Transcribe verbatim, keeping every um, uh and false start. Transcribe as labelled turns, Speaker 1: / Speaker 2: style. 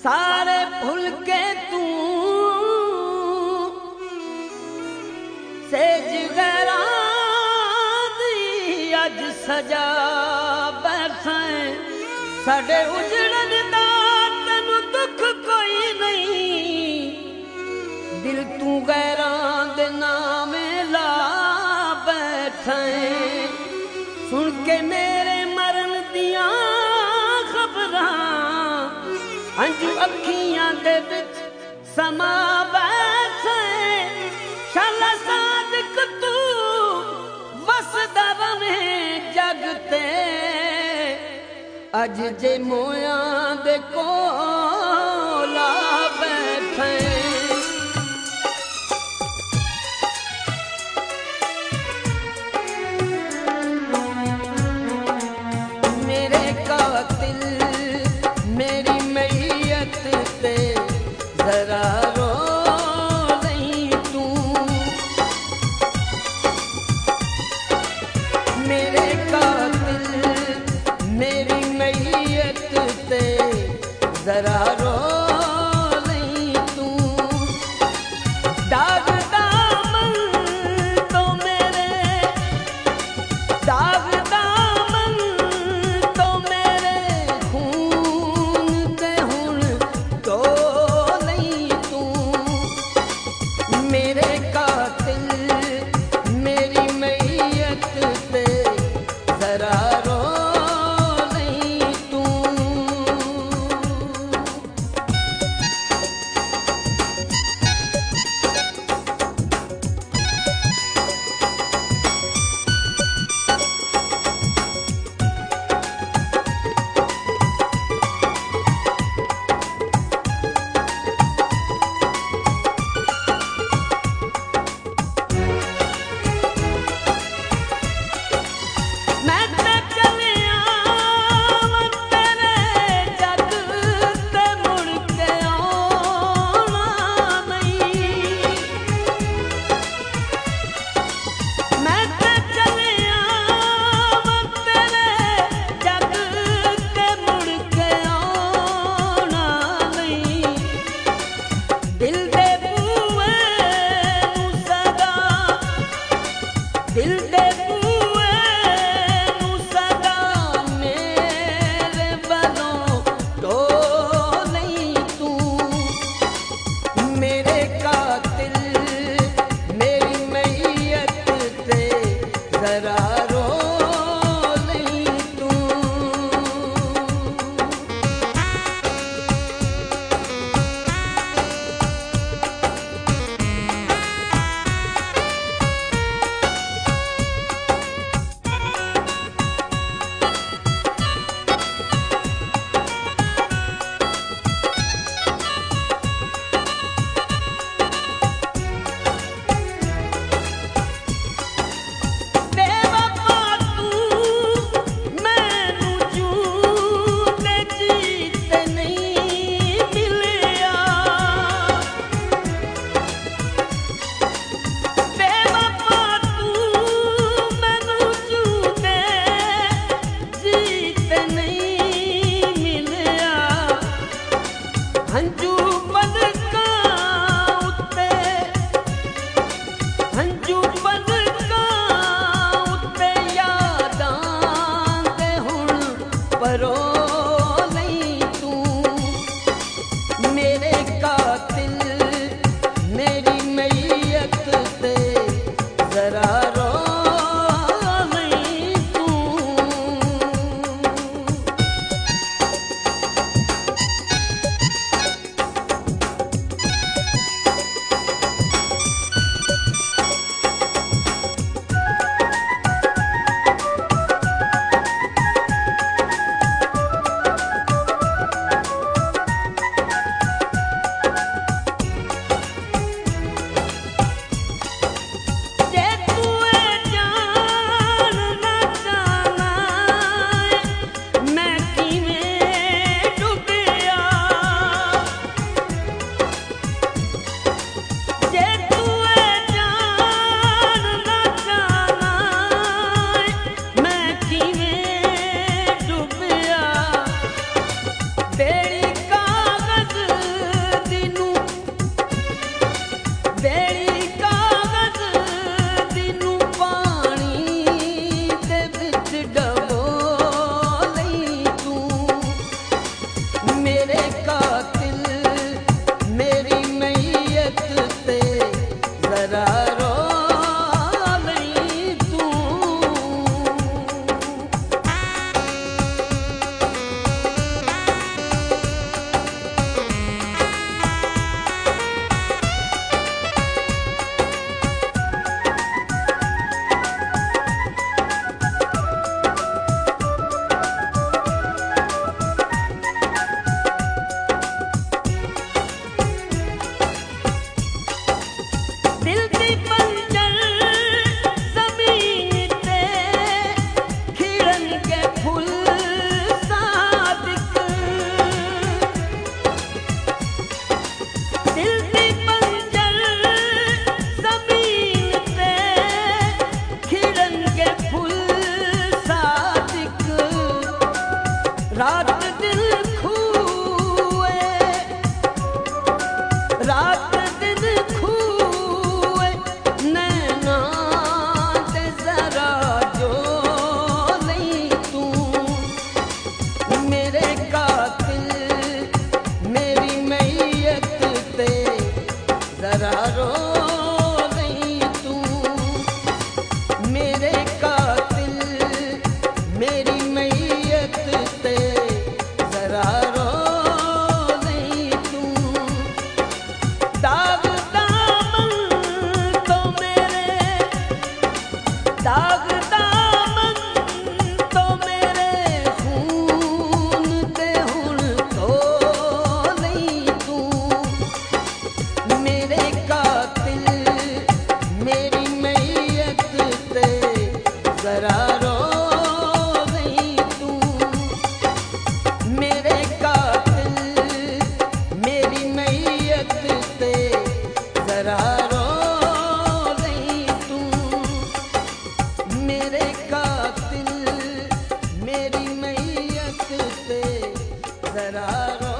Speaker 1: सारे भूल के तू सेज गैरा दी अज सजा बैठा साडे उजड़न दा तैनू दुख कोई नहीं दिल तू गैरा दे नामे ला बैठा सुन के मेरे मरन दियां खबरां अंजू अखियां दे विच समा बैठे शाला सादिक तू वसदा रवे जग ते अज जे मोया दे कोला बैठे मेरे कातिल मेरी मैयत ते जरा रो नहीं तू मेरे कातिल मेरी मैयत ते जरा रो नहीं तू दाग दामन तो मेरे दाग दामन तो मेरे खून ते हुण तो नहीं तू मेरे कातिल मेरी मैयत ते जरा रो नहीं तू मैं ते चलिया मैं तेरे जग ते मुड़ के आना नहीं मैं ते चलिया मैं तेरे जग ते मुड़ के आना नहीं दिल दे बूए नू सदा दिल दे बूए नू सदा मेरे बलों तो नहीं तू मेरे कातिल मेरी मैयत ते जरा रो नहीं तू दाग दामन तो मेरे खून ते हुण तो नहीं तू मेरे कातिल मेरी मैयत ते जरा रो नहीं तू मेरे कातिल मेरी मैयत ते जरा रो नहीं तू मेरे कातिल मेरी मैयत ते जरा रो